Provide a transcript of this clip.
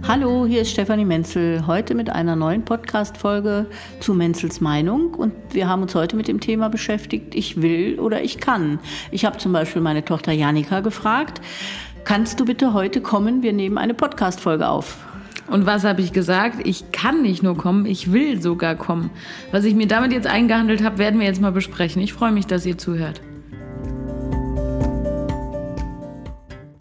Hallo, hier ist Stefanie Menzel, heute mit einer neuen Podcast-Folge zu Menzels Meinung. Und wir haben uns heute mit dem Thema beschäftigt, ich will oder ich kann. Ich habe zum Beispiel meine Tochter Janika gefragt, kannst du bitte heute kommen, wir nehmen eine Podcast-Folge auf. Und was habe ich gesagt? Ich kann nicht nur kommen, ich will sogar kommen. Was ich mir damit jetzt eingehandelt habe, werden wir jetzt mal besprechen. Ich freue mich, dass ihr zuhört.